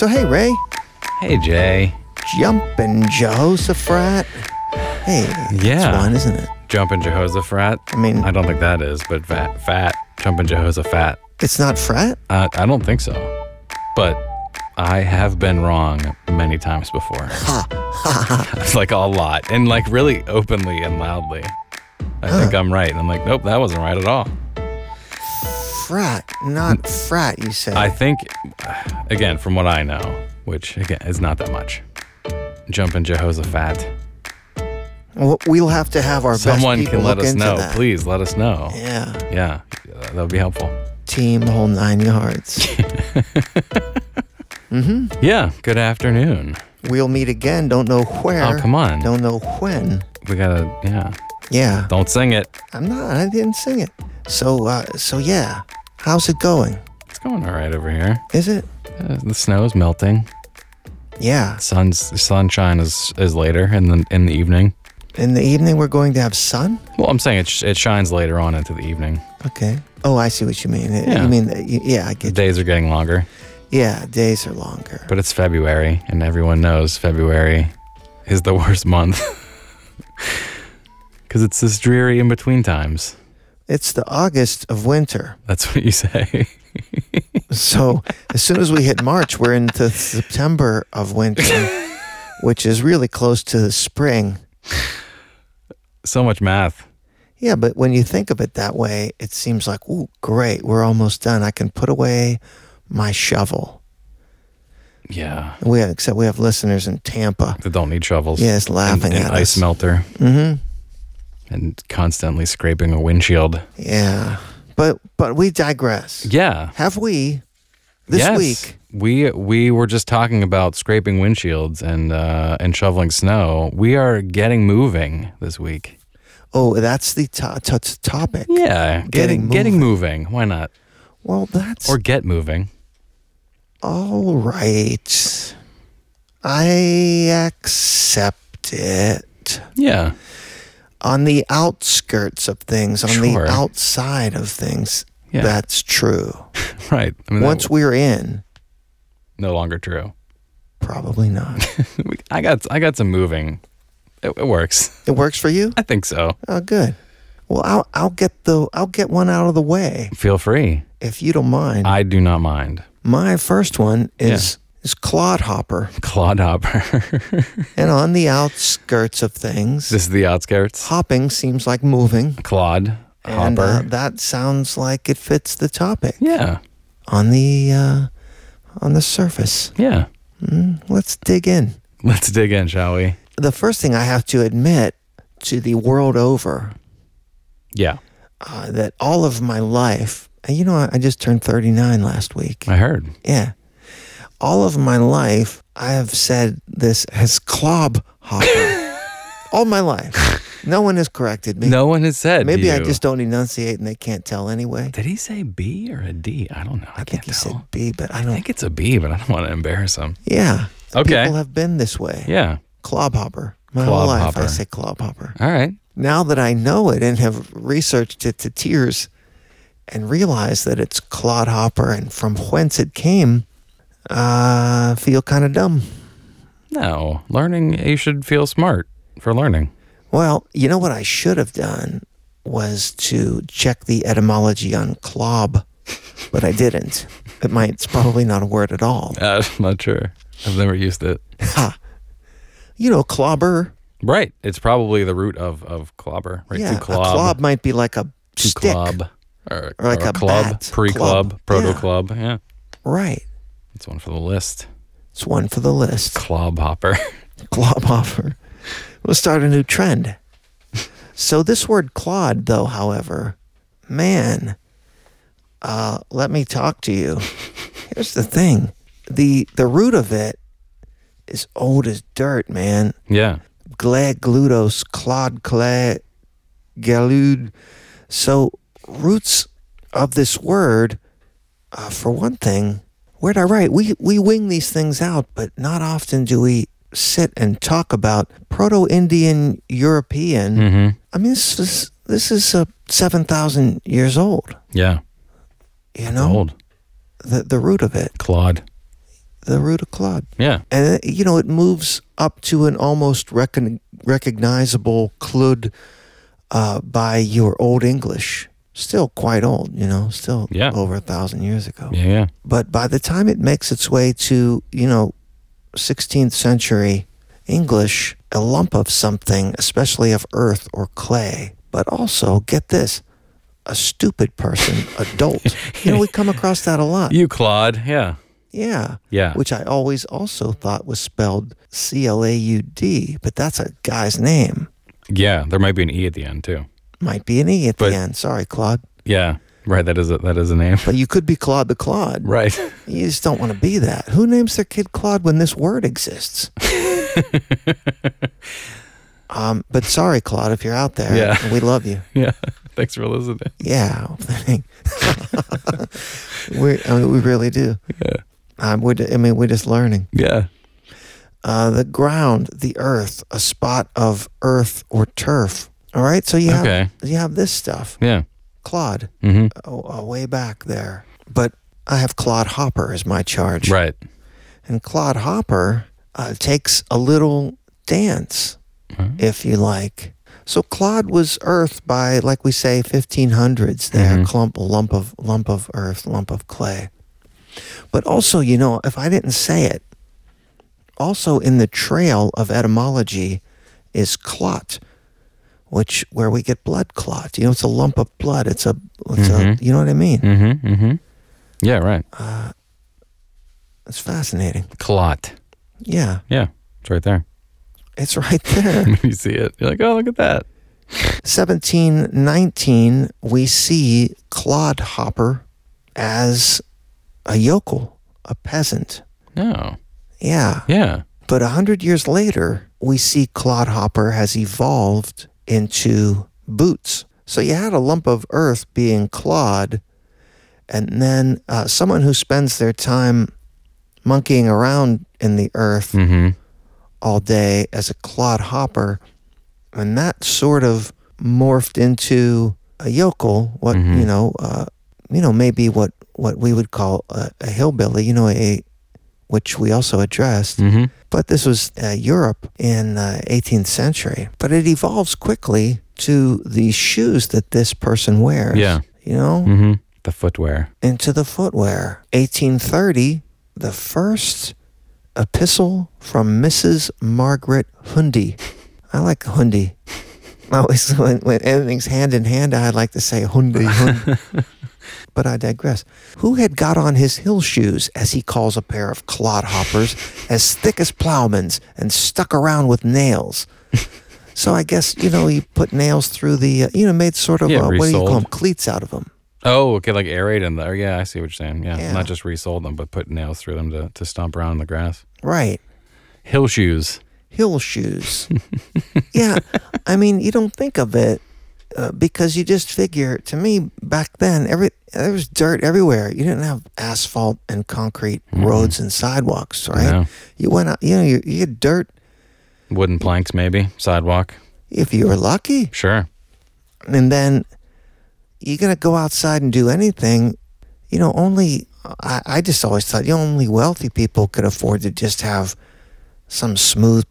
So, hey, Ray. Hey, Jay. Jumpin' Jehoshaphat. Hey, Yeah. it's one, isn't it? Jumpin' Jehoshaphat. I mean, I don't think that is, but fat. Jumpin' Jehoshaphat. it's not frat? I don't think so. But I have been wrong many times before. Like a lot. And like really openly and loudly. I think I'm right. And I'm like, nope, that wasn't right at all. Frat, not frat, you said. I think, again, from what I know, which again is not that much, Jumpin' Jehoshaphat. Well, we'll have to have our Someone best people can let look us into know. that. Please let us know. Yeah. Yeah, that would be helpful. Team, the whole 9 yards. Yeah, good afternoon. We'll meet again. Don't know where. Oh, come on. Don't know when. We gotta, Yeah. don't sing it. I'm not. I didn't sing it. So yeah. How's it going? It's going all right over here. Is it? The snow's melting. Yeah. Sunshine is later in the evening. In the evening, we're going to have sun? Well, I'm saying it shines later on into the evening. Okay. Oh, I see what you mean. Yeah. You mean, yeah, I The get you. days are getting longer, Yeah, days are longer. but it's February, and everyone knows February is the worst month because it's this dreary in between times. It's the August of winter. That's what you say. So as soon as we hit March, we're into September of winter, which is really close to the spring. So much math. Yeah, but when you think of it that way, it seems like, ooh, great, we're almost done. I can put away my shovel. Yeah, Except we have listeners in Tampa. that don't need shovels. Yes, laughing and at ice us. melter. Mm-hmm. And constantly scraping a windshield. Yeah, but we digress. Yeah. Have we this Yes. week? We were just talking about scraping windshields and shoveling snow. We are getting moving this week. Oh, that's the topic. Yeah, getting moving. Why not? Well, that's Or get moving. all right. I accept it. Yeah. On the outskirts of things, on Sure. the outside of things, Yeah. that's true. Right. I mean, Once we're in, no longer true. probably not. I got some moving. It works. It works for you? I think so. Oh, good. Well, I'll get one out of the way Feel free. if you don't mind. I do not mind. My first one is clodhopper, Clodhopper. and on the outskirts of things, This is the outskirts. hopping seems like moving, Clod. and Hopper. that sounds like it fits the topic Yeah. on the surface. Yeah. Let's dig in. Let's dig in, shall we? The first thing I have to admit to the world over, Yeah. that all of my life, and I just turned 39 last week. I heard. Yeah. All of my life, I have said this as clobhopper. All my life. No one has corrected me. No one has said. Maybe I you. just don't enunciate and they can't tell anyway. Did he say B or a D? I don't know. I, I think can't he tell. said B, but I I don't. think it's a B, but I don't want to embarrass him. Yeah. Okay. People have been this way. Yeah. Clobhopper. My whole life I Clobhopper. say clobhopper. All right. Now that I know it and have researched it to tears and realized that it's clodhopper and from whence it came, I feel kind of dumb. No. Learning, you should feel smart for learning. Well, you know what I should have done was to check the etymology on clob, but I didn't. It's probably not a word at all. I'm not sure. I've never used it. Ha! Clobber. Right. It's probably the root of clobber. Right. Yeah, To a clob. clob might be like a To stick. club. Or like a club. bat. Pre-club. Club. Proto-club. Yeah. Right. That's one for the list. It's one for the list. Clobhopper. Clobhopper. We'll start a new trend. So this word clod, though, however, man, let me talk to you. Here's the thing. The root of it is old as dirt, man. Yeah. Glagludos, clod, galud. So roots of this word, for one thing, where'd I write? We wing these things out, but not often do we sit and talk about Proto-Indian European. Mm-hmm. I mean, this is 7,000 years old. Yeah. You It's know, old. the root of it. Clod. the root of clod. Yeah. And, it moves up to an almost recognizable clud by your Old English. Still quite old, still over 1,000 years ago. Yeah. But by the time it makes its way to, 16th century English, a lump of something, especially of earth or clay, but also, get this, a stupid person, adult. We come across that a lot. You clod, yeah. Yeah. Yeah. Which I always also thought was spelled Claud, but that's a guy's name. Yeah, there might be an E at the end too. Might be an E at the end. Sorry, Claude. Yeah, right. That is a name. But you could be Claude the Claude. Right. You just don't want to be that. Who names their kid Claude when this word exists? But sorry, Claude, if you're out there. Yeah. We love you. Yeah. Thanks for listening. Yeah. We really do. Yeah. We're just learning. Yeah. The ground, the earth, a spot of earth or turf. All right, so you have this stuff. Yeah. Clod. Mm-hmm. Way back there. But I have clodhopper as my charge. Right. And clodhopper takes a little dance, if you like. So clod was earth by, like we say, 1500s there. Lump of earth, lump of clay. But also, if I didn't say it, also in the trail of etymology is clot, where we get blood clot. It's a lump of blood. It's a you know what I mean? Mm-hmm. Mm-hmm. Yeah, right. It's fascinating. Clot. Yeah. Yeah, it's right there. It's right there. You see it. You're like, oh, look at that. 1719, we see clodhopper as a yokel, a peasant. No. Yeah. Yeah. But 100 years later, we see clodhopper has evolved into boots. So you had a lump of earth being clod, and then someone who spends their time monkeying around in the earth all day as a clodhopper, and that sort of morphed into a yokel, maybe what we would call a hillbilly, which we also addressed. But this was Europe in 18th century. But it evolves quickly to the shoes that this person wears. Yeah. The footwear. Into the footwear. 1830, the first epistle from Mrs. Margaret Hundy. I like Hundy. I always, when everything's hand in hand, I like to say Hundy. But I digress. Who had got on his hill shoes, as he calls a pair of clodhoppers, as thick as plowmen's and stuck around with nails? So I guess, he put nails through the, made sort of, what do you call them, cleats out of them. Oh, okay, like aerate in there. Yeah, I see what you're saying. Yeah, not just resold them, but put nails through them to stomp around in the grass. Right. Hill shoes. Hill shoes. Yeah, you don't think of it because you just figure, to me, back then, there was dirt everywhere. You didn't have asphalt and concrete roads and sidewalks, right? No. You went out, you had dirt. Wooden planks, maybe. Sidewalk. If you were lucky. Sure. And then you're going to go outside and do anything, I just always thought, only wealthy people could afford to just have some smooth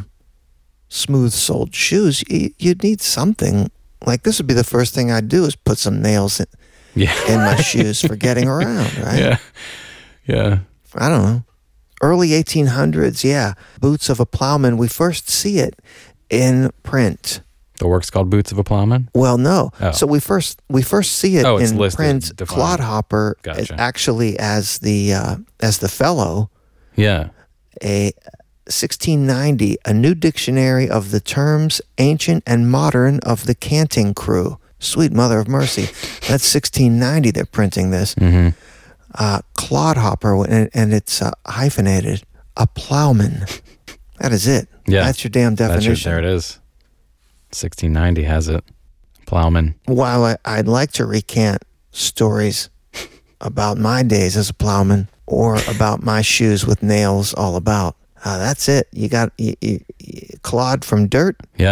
soled shoes. You'd need something. Like, this would be the first thing I'd do is put some nails in my shoes for getting around, right? Yeah. Yeah. I don't know. Early 1800s, yeah. Boots of a plowman. We first see it in print. The work's called Boots of a Plowman? Well, no. Oh. So we first see it in print. Defined. Clodhopper actually as the fellow. Yeah. A 1690, a new dictionary of the terms ancient and modern of the canting crew. Sweet mother of mercy. That's 1690 they're printing this. Clodhopper, and it's hyphenated. A plowman. That is it. Yeah. That's your damn definition. There it is. 1690 has it. Plowman. While I'd like to recant stories about my days as a plowman or about my shoes with nails all about, that's it. You got clod from dirt. Yeah.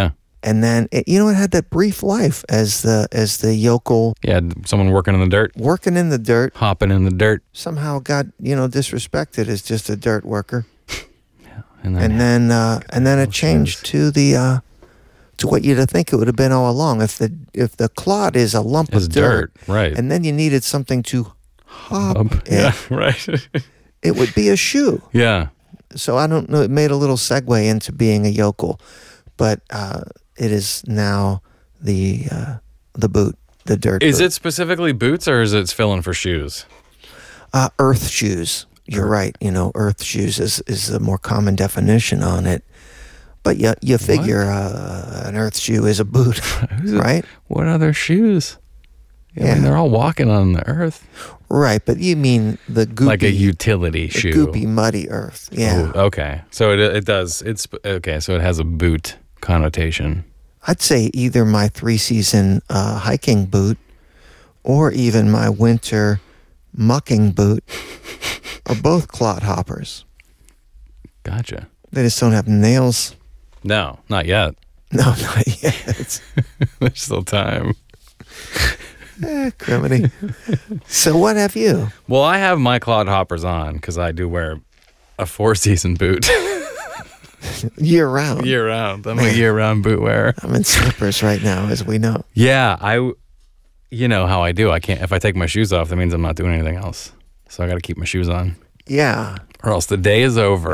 And then it had that brief life as the yokel Yeah, someone working in the dirt, working in the dirt. hopping in the dirt. Somehow got disrespected as just a dirt worker. And And then it changed to the to what you'd think it would have been all along. If the clod is a lump it's of dirt, right. and then you needed something to hop it, Yeah, right. it would be a shoe. Yeah. So I don't know. It made a little segue into being a yokel, but it is now the boot, the dirt. Is boot. it specifically boots or is it filling for shoes? Earth shoes? You're right. Earth shoes is the more common definition on it. But you figure an earth shoe is a boot, right? What other shoes? I Yeah. mean, they're all walking on the earth. Right, but you mean the goopy, Like a utility the shoe. goopy, muddy earth. Yeah, Ooh, okay. So it does. It's okay. So it has a boot connotation. I'd say either my 3-season hiking boot or even my winter mucking boot are both clod hoppers. Gotcha. They just don't have nails. No, not yet. No, not yet. There's still time. Criminy. So what have you? Well, I have my clod hoppers on because I do wear a 4-season boot Year round. year round. I'm a year-round boot wearer. I'm in slippers right now, as we know. Yeah, you know how I do. I can't. If I take my shoes off, that means I'm not doing anything else. So I got to keep my shoes on, Yeah. or else the day is over.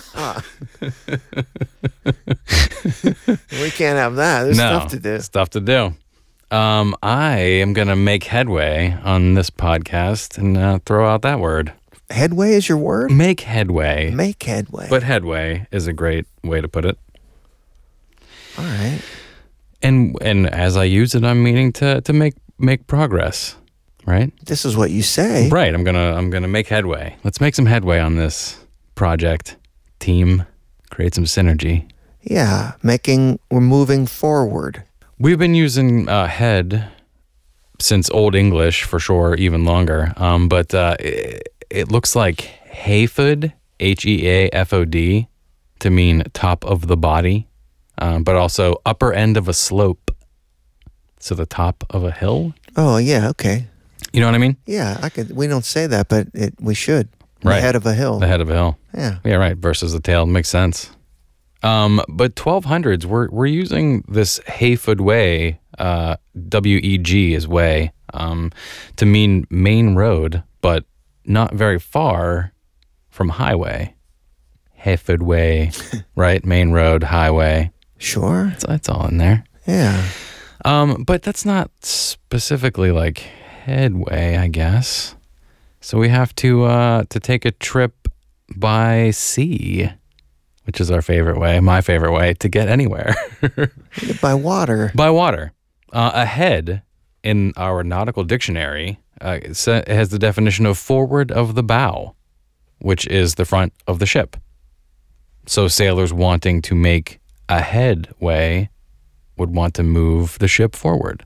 We can't have that. There's No, stuff to do. Stuff to do. I am gonna make headway on this podcast and throw out that word. Headway is your word? Make headway. Make headway. But headway is a great way to put it. All right. And as I use it, I'm meaning to make progress. Right? This is what you say. Right. I'm gonna make headway. Let's make some headway on this project. Team. Create some synergy. Yeah. We're moving forward. We've been using head since Old English for sure, even longer. But it looks like Hayfod, Heafod, to mean top of the body, but also upper end of a slope. So the top of a hill. Oh, yeah. Okay. You know what I mean? Yeah. We don't say that, but we should. Right. The head of a hill. The head of a hill. Yeah. Yeah, right. Versus the tail. Makes sense. But 1200s, we're using this Hayfod way, W-E-G is way, to mean main road, but not very far from highway. Hayfod way, right? Main road, highway. Sure. It's all in there. Yeah. But that's not specifically like headway, I guess. So we have to take a trip by sea, which is our favorite way, my favorite way to get anywhere. By water. By water. Ahead in our nautical dictionary it has the definition of forward of the bow, which is the front of the ship. So sailors wanting to make a headway would want to move the ship forward.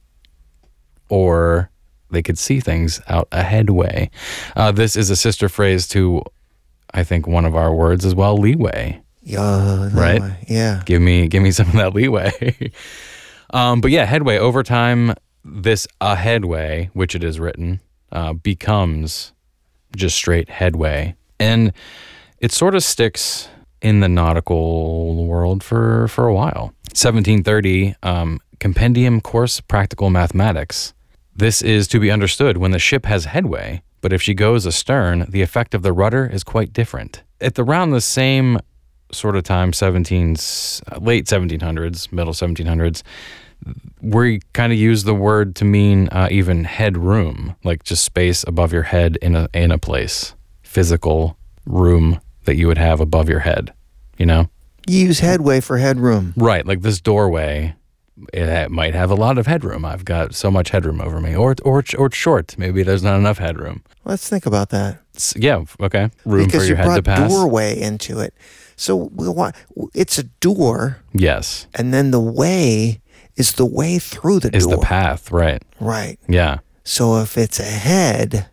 Or they could see things out a headway. This is a sister phrase to, I think, one of our words as well, leeway. Yeah. Right? Yeah. Give me some of that leeway. But yeah, headway. Over time, this a headway, which it is written, becomes just straight headway. And it sort of sticks in the nautical world for a while. 1730, Compendium Course Practical Mathematics. This is to be understood when the ship has headway, but if she goes astern, the effect of the rudder is quite different. At around the same sort of time, late 1700s, middle 1700s, we kind of use the word to mean even headroom, like just space above your head in a place, physical room that you would have above your head, you know? You use headway for headroom. Right, like this doorway, it might have a lot of headroom. I've got so much headroom over me, or it's short. Maybe there's not enough headroom. Let's think about that. Yeah, okay. Room because for your head to pass. Because you brought doorway into it. So it's a door. Yes. And then the way is the way through the door. Is the path, right. Right. Yeah. So if it's a head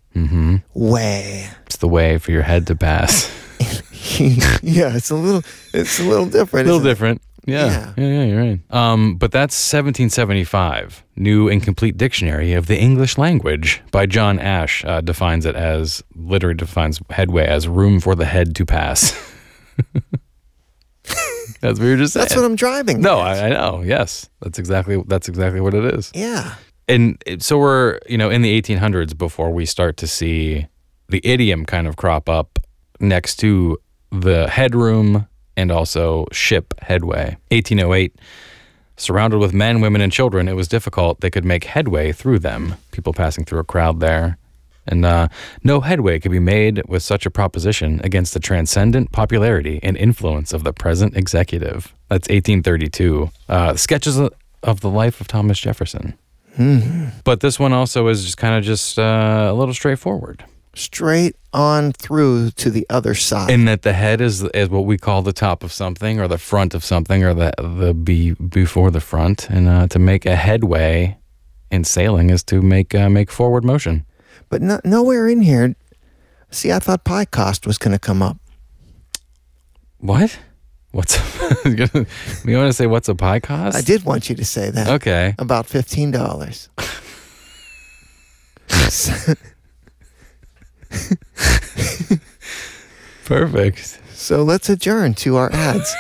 way. It's the way for your head to pass. Yeah, it's a little different. A little different. Yeah, you're right. But that's 1775. New and Complete Dictionary of the English Language by John Ash literally defines headway as room for the head to pass. That's what you were just saying. That's what I'm driving. No, I know. Yes, that's exactly what it is. Yeah. And so we're, in the 1800s before we start to see the idiom kind of crop up next to the headroom and also ship headway. 1808, surrounded with men, women, and children, it was difficult. They could make headway through them, people passing through a crowd there. And no headway could be made with such a proposition against the transcendent popularity and influence of the present executive. That's 1832. Sketches of the life of Thomas Jefferson. Mm-hmm. But this one also is just kind of a little straightforward. Straight on through to the other side. In that the head is what we call the top of something, or the front of something, or the before the front. And to make a headway in sailing is to make forward motion. But nowhere in here. See, I thought pie cost was going to come up. What? What's you want to say what's a pie cost? I did want you to say that. Okay. About $15. Perfect. So let's adjourn to our ads.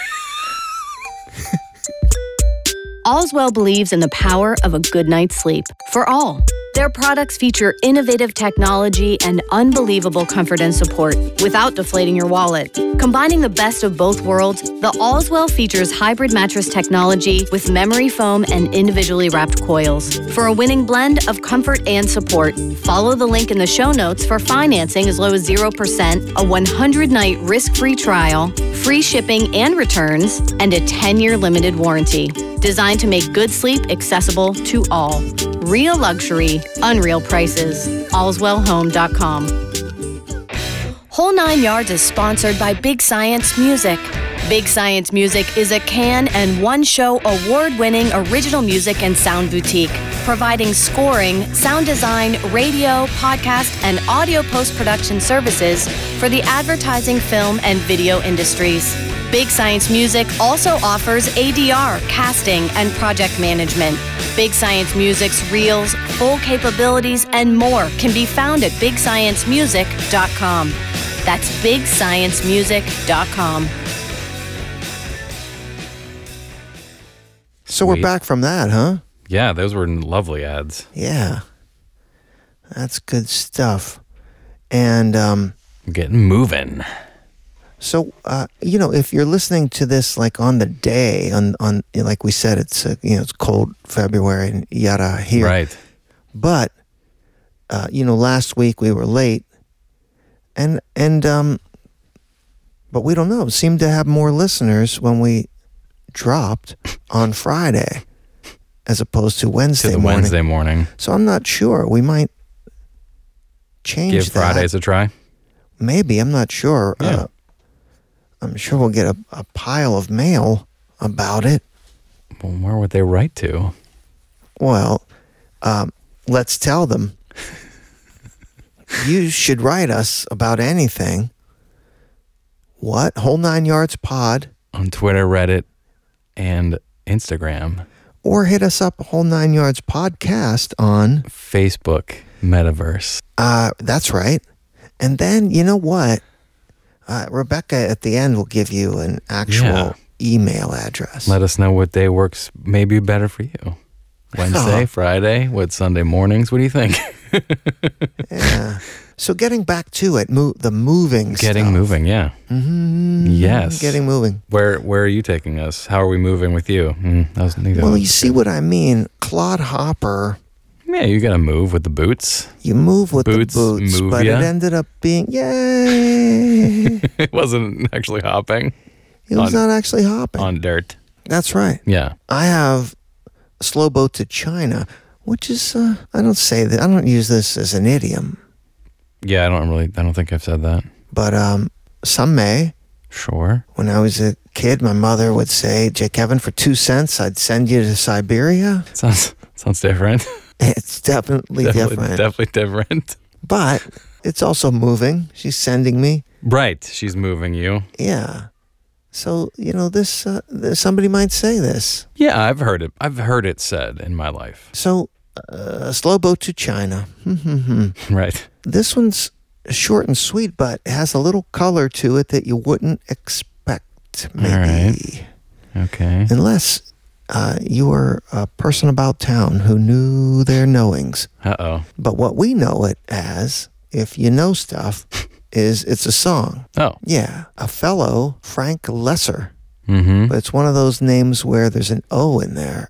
Allswell believes in the power of a good night's sleep for all. Their products feature innovative technology and unbelievable comfort and support without deflating your wallet. Combining the best of both worlds, the Allswell features hybrid mattress technology with memory foam and individually wrapped coils. For a winning blend of comfort and support, follow the link in the show notes for financing as low as 0%, a 100-night risk-free trial, free shipping and returns, and a 10-year limited warranty. Designed to make good sleep accessible to all. Real luxury, unreal prices. AllswellHome.com. Whole 9 Yards is sponsored by Big Science Music. Big Science Music is a Cannes and one-show award-winning original music and sound boutique, providing scoring, sound design, radio, podcast, and audio post-production services for the advertising, film, and video industries. Big Science Music also offers ADR, casting, and project management. Big Science Music's reels, full capabilities, and more can be found at BigScienceMusic.com. That's BigScienceMusic.com. So we're back from that, huh? Yeah, those were lovely ads. Yeah. That's good stuff. And getting moving. So, if you're listening to this like on the day, on like we said, it's it's cold February and yada here. Right. But last week we were late, and but we don't know. Seemed to have more listeners when we dropped on Friday as opposed to Wednesday morning. Wednesday morning. So I'm not sure. We might change Give Fridays a try. Maybe, I'm not sure. Yeah. I'm sure we'll get a pile of mail about it. Well, where would they write to? Well, let's tell them. You should write us about anything. What? Whole 9 Yards Pod. On Twitter, Reddit, and Instagram. Or hit us up, Whole 9 Yards Podcast on Facebook, Metaverse. That's right. And then, you know what? Rebecca at the end will give you an actual email address. Let us know what day works maybe better for you. Wednesday, Friday, what Sunday mornings? What do you think? Yeah. So getting back to it, the moving stuff. Getting moving, yeah. Mm-hmm. Yes. Getting moving. Where are you taking us? How are we moving with you? Well, you see what I mean. Clodhopper. Yeah, you got to move with the boots. You move with Boots the boots, move but ya. it ended up being, yay. It wasn't actually hopping. It was not actually hopping. On dirt. That's right. Yeah. I have a slow boat to China, which is, I don't use this as an idiom. Yeah, I don't think I've said that. But some may. Sure. When I was a kid, my mother would say, J. Kevin, for 2 cents, I'd send you to Siberia. Sounds different. It's definitely different. Definitely different. But it's also moving. She's sending me. Right. She's moving you. Yeah. So, somebody might say this. Yeah, I've heard it. I've heard it said in my life. So, Slow Boat to China. Right. This one's short and sweet, but has a little color to it that you wouldn't expect, maybe. All right. Okay. Unless you were a person about town who knew their knowings. Uh-oh. But what we know it as, if you know stuff, is it's a song. Oh. Yeah. A fellow, Frank Loesser. Mm-hmm. But it's one of those names where there's an O in there.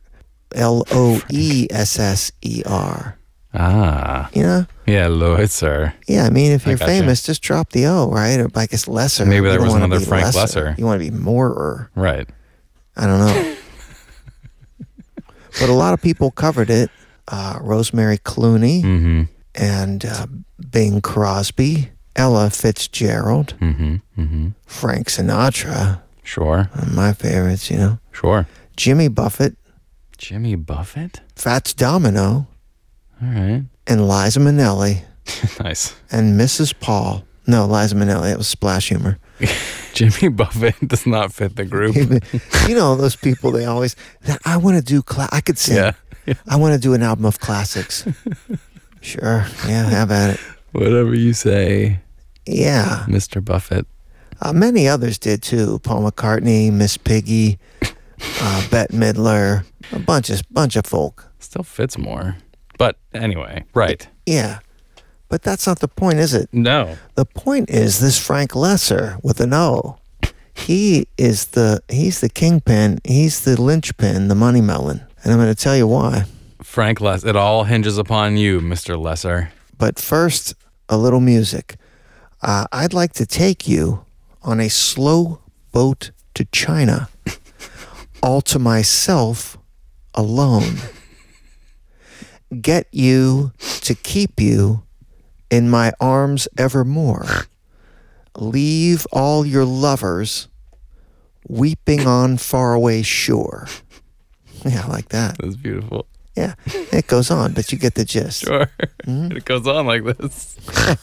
Loesser. Ah. You know? Yeah, Loesser. Yeah, I mean, if I you're gotcha. famous, just drop the O, right? Or I guess Lesser. Maybe there You don't was wanna another be Frank lesser. Loesser. You want to be morer. Right. I don't know. But a lot of people covered it. Rosemary Clooney Mm-hmm. and Bing Crosby, Ella Fitzgerald, Mm-hmm. Mm-hmm. Frank Sinatra, Sure. one of my favorites, Sure. Jimmy Buffett, Jimmy Buffett? Fats Domino, All right. and Liza Minnelli, Nice. and Mrs. Paul. No, Liza Minnelli, it was Splash Humor. Jimmy Buffett does not fit the group. Those people, they always, I want to do, I could sing. Yeah. I want to do an album of classics. Sure, yeah, have at it. Whatever you say, Yeah. Mr. Buffett. Many others did too. Paul McCartney, Miss Piggy, Bette Midler, a bunch of folk. Still fits more. But anyway, right. Yeah. But that's not the point, is it? No. The point is this Frank Loesser with an O. He's the kingpin, he's the linchpin, the money melon. And I'm going to tell you why. Frank Loesser. It all hinges upon you, Mr. Loesser. But first, a little music. I'd like to take you on a slow boat to China, all to myself, alone. Get you to keep you in my arms evermore. Leave all your lovers weeping on faraway shore. Yeah, I like that. That's beautiful. Yeah, it goes on, but you get the gist. Sure. It goes on like this.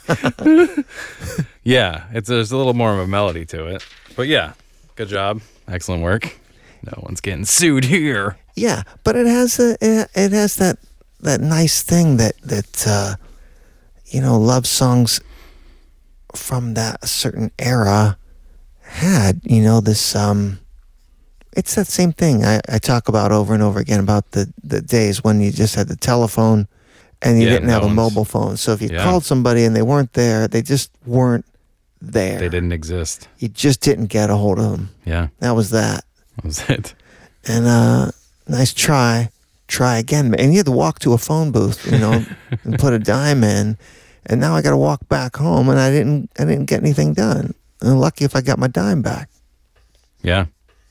Yeah, there's a little more of a melody to it. But yeah, good job. Excellent work. No one's getting sued here. Yeah, but it has that nice thing that love songs from that certain era had. This it's that same thing I talk about over and over again about the days when you just had the telephone and you didn't have a mobile phone. So if you called somebody and they weren't there, they just weren't there. They didn't exist. You just didn't get a hold of them. Yeah. That was that. That was it. And nice try again. And you had to walk to a phone booth, and put a dime in. And now I got to walk back home, and I didn't get anything done. And lucky if I got my dime back. Yeah.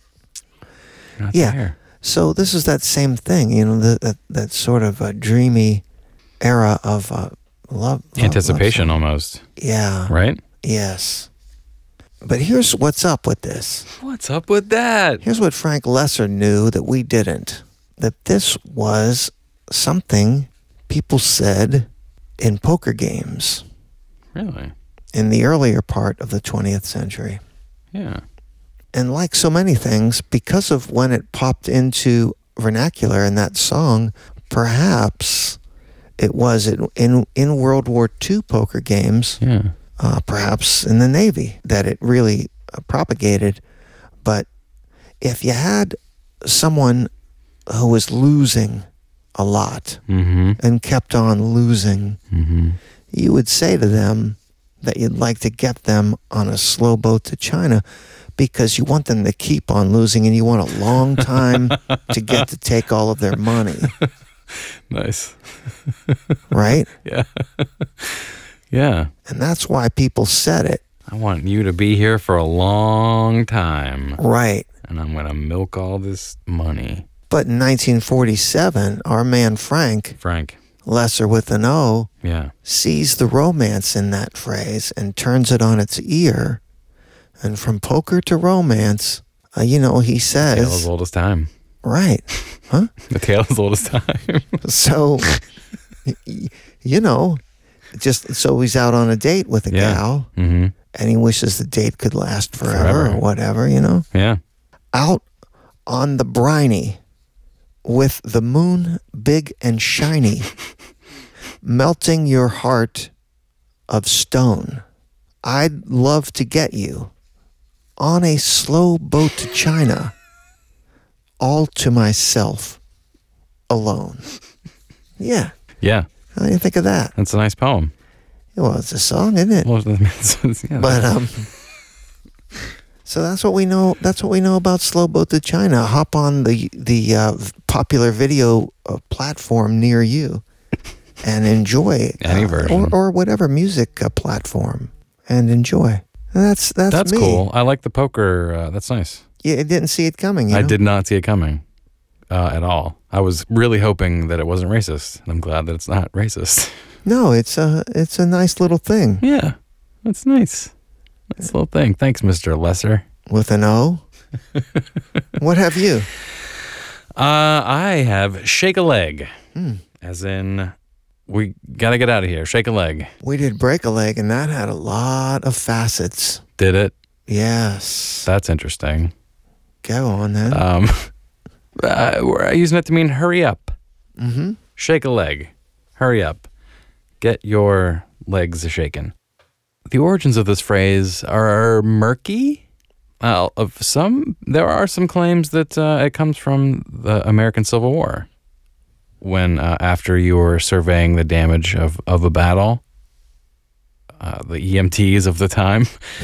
Not Yeah. there. So this is that same thing, that sort of dreamy era of love. Anticipation love. almost. Yeah. Right? Yes. But here's what's up with this. What's up with that? Here's what Frank Loesser knew that we didn't. That this was something people said in poker games Really? in the earlier part of the 20th century. Yeah. And like so many things, because of when it popped into vernacular in that song, perhaps it was in World War II poker games, Yeah. perhaps in the Navy, that it really propagated. But if you had someone who was losing a lot Mm-hmm. and kept on losing, Mm-hmm. you would say to them that you'd like to get them on a slow boat to China because you want them to keep on losing and you want a long time to get to take all of their money, Nice. right? Yeah. Yeah. And that's why people said it, I want you to be here for a long time. right? And I'm going to milk all this money. But in 1947, our man Frank Frank. Loesser with an O Yeah. sees the romance in that phrase and turns it on its ear. And from poker to romance, he Tale as says, old as time. right, huh? The tale as old as time. So, just so he's out on a date with a gal, Mm-hmm. And he wishes the date could last forever. Forever. Or whatever, you know? Yeah. Out on the briny with the moon big and shiny, melting your heart of stone. I'd love to get you on a slow boat to China, all to myself, alone. Yeah. Yeah. How do you think of that? That's a nice poem. Well, it's a song, isn't it? Well, yeah. But so that's what we know. That's what we know about Slow Boat to China. Hop on the popular video platform near you and enjoy Any version. or whatever music platform and enjoy. That's That's me. cool. I like the poker. That's nice. Yeah, I didn't see it coming. I did not see it coming at all. I was really hoping that it wasn't racist, and I'm glad that it's not racist. No, it's a nice little thing Yeah, that's nice. That's a little thing. Thanks, Mr. Lesser. with an O. What have you? I have shake a leg, as in we got to get out of here. Shake a leg. We did break a leg, and that had a lot of facets. Did it? Yes. That's interesting. Go on then. We're using it to mean hurry up. Mm-hmm. Shake a leg. Hurry up. Get your legs shaken. The origins of this phrase are murky. Well, there are some claims that it comes from the American Civil War, when after you were surveying the damage of a battle, the EMTs of the time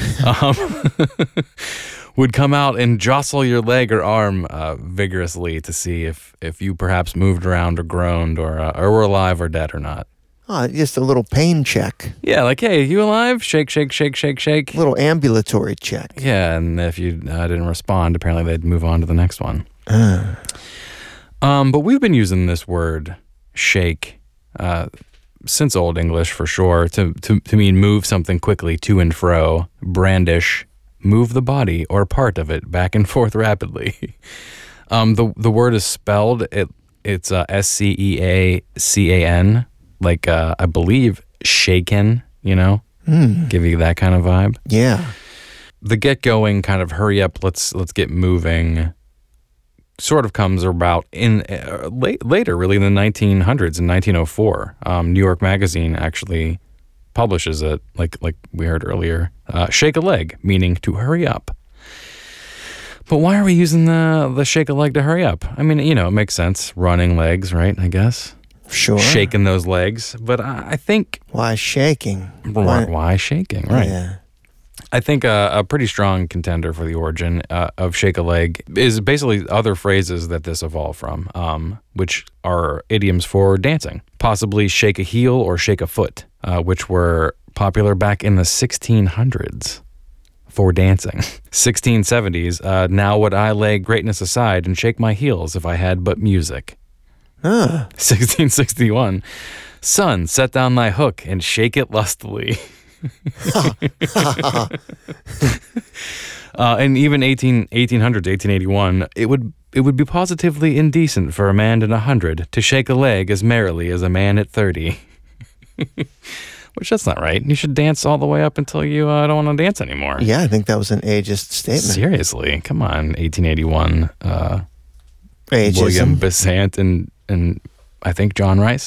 would come out and jostle your leg or arm vigorously to see if you perhaps moved around or groaned or were alive or dead or not. Oh, just a little pain check. Yeah, like, hey, you alive? Shake, shake, shake, shake, shake. Little ambulatory check. Yeah, and if you didn't respond, apparently they'd move on to the next one. But we've been using this word, shake, since Old English for sure, to mean move something quickly to and fro, brandish, move the body or part of it back and forth rapidly. The word is spelled, it's SCEACAN, like I believe shaken, you know? Give you that kind of vibe. Yeah. The get going kind of hurry up, let's get moving sort of comes about in later, really in the 1900s, in 1904. New York Magazine actually publishes it, like we heard earlier. Shake a leg, meaning to hurry up. But why are we using the shake a leg to hurry up? I mean, you know, it makes sense. Running legs, right? I guess. Sure. Shaking those legs. But I think... Why shaking? Why shaking? Right. Yeah. I think a pretty strong contender for the origin of shake a leg is basically other phrases that this evolved from, which are idioms for dancing. Possibly shake a heel or shake a foot, which were popular back in the 1600s for dancing. 1670s, now would I lay greatness aside and shake my heels if I had but music. 1661, son, set down thy hook and shake it lustily. And even 1800s, 1881, it would be positively indecent for a man in 100 to shake a leg as merrily as a man at 30. Which that's not right. You should dance all the way up until you don't want to dance anymore. Yeah, I think that was an ageist statement. Seriously, come on, 1881. Ageism. William Besant and I think John Rice.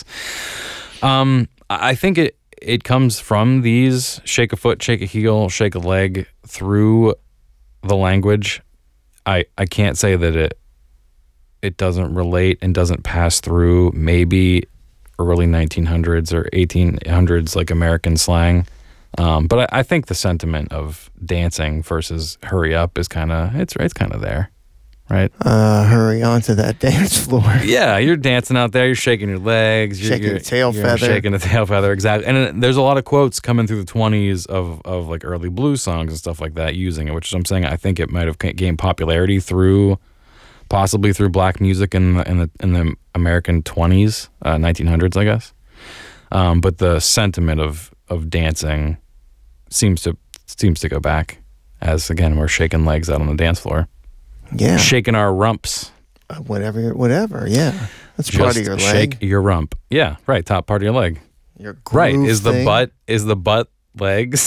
I think it comes from these shake a foot, shake a heel, shake a leg through the language. I can't say that it doesn't relate and doesn't pass through maybe early 1900s or 1800s like American slang. But I think the sentiment of dancing versus hurry up is kind of there. Right? Hurry onto that dance floor. Yeah, you're dancing out there. You're shaking your legs. Shaking the tail feather. Shaking the tail feather, exactly. And there's a lot of quotes coming through the 20s of like early blues songs and stuff like that using it, which is I'm saying I think it might have gained popularity possibly through black music in the American 20s, 1900s, I guess. But the sentiment of dancing seems to go back as, again, we're shaking legs out on the dance floor. Yeah. Shaking our rumps. Whatever, yeah. That's Just part of your leg. Shake your rump. Yeah, right. Top part of your leg. Your groove Right. Is thing. the butt legs?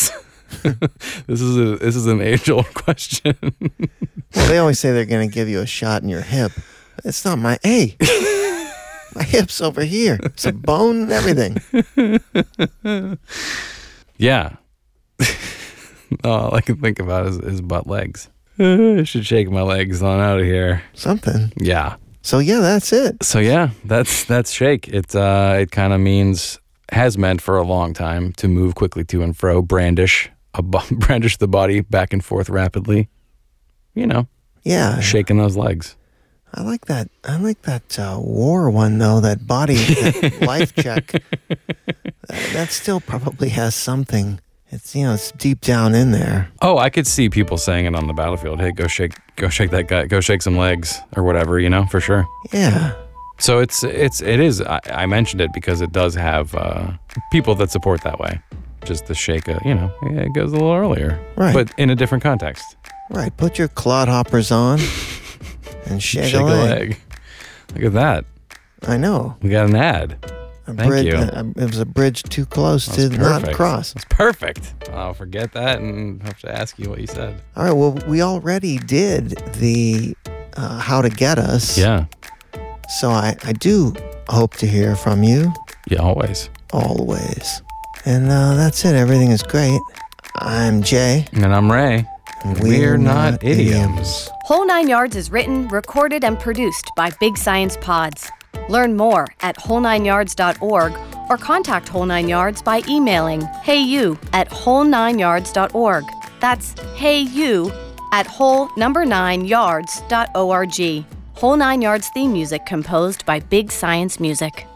This is an age-old question. Well, they always say they're going to give you a shot in your hip. It's not my my hip's over here. It's a bone and everything. Yeah. All I can think about is butt legs. I should shake my legs on out of here. Something. Yeah. So yeah, that's it. So yeah, that's shake. It kind of has meant for a long time to move quickly to and fro, brandish the body back and forth rapidly. You know. Yeah. Shaking those legs. I like that war one though. That body, that life check. That still probably has something. It's it's deep down in there. Oh, I could see people saying it on the battlefield. Hey, go shake that guy. Go shake some legs or whatever. For sure. Yeah. So it is. I mentioned it because it does have people that support that way. Just the shake. It goes a little earlier, right? But in a different context. Right. Put your clodhoppers on and shake a leg. Look at that. I know. We got an ad. Thank you. It was a bridge too close to not cross. It's perfect. I'll forget that and have to ask you what you said. All right. Well, we already did the how to get us. Yeah. So I do hope to hear from you. Yeah, always. Always. And that's it. Everything is great. I'm Jay. And I'm Ray. And we're not idioms. Whole 9 Yards is written, recorded, and produced by Big Science Pods. Learn more at whole9yards.org or contact Whole 9 Yards by emailing heyyou@whole9yards.org. That's heyyou@whole9yards.org. Whole 9 Yards theme music composed by Big Science Music.